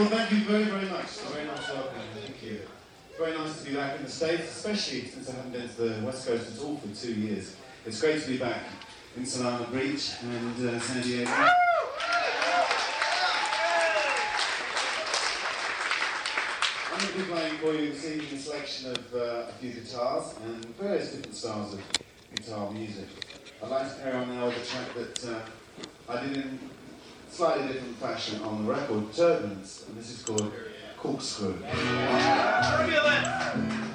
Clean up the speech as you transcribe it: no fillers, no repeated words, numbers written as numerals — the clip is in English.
Well, thank you very, very much. Very nice welcome. Thank you. It's very nice to be back in the States, especially since I haven't been to the West Coast at all for 2 years. It's great to be back in Solana Beach and San Diego. I'm going to be playing for you this evening a selection of a few guitars and various different styles of guitar music. I'd like to carry on now with a track that I did in slightly different fashion on the record, Turbulence, and this is called Corkscrew. Turbulence!